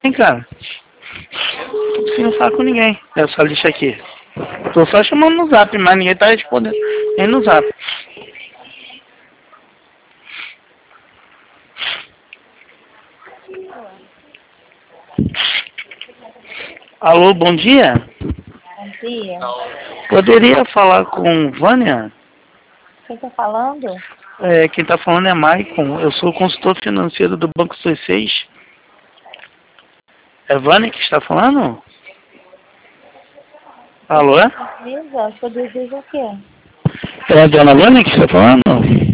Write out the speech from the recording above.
Vem, cara. Não consigo falar com ninguém. Essa lista aqui. Tô só chamando no zap, mas ninguém tá respondendo. Nem no zap. Alô, bom dia? Bom dia. Poderia falar com Vânia? Quem tá falando? Quem tá falando é Maicon. Eu sou consultor financeiro do Banco C6. É Vânia que está falando? Alô? Beleza, você deseja o quê? É a dona Vânia que está falando?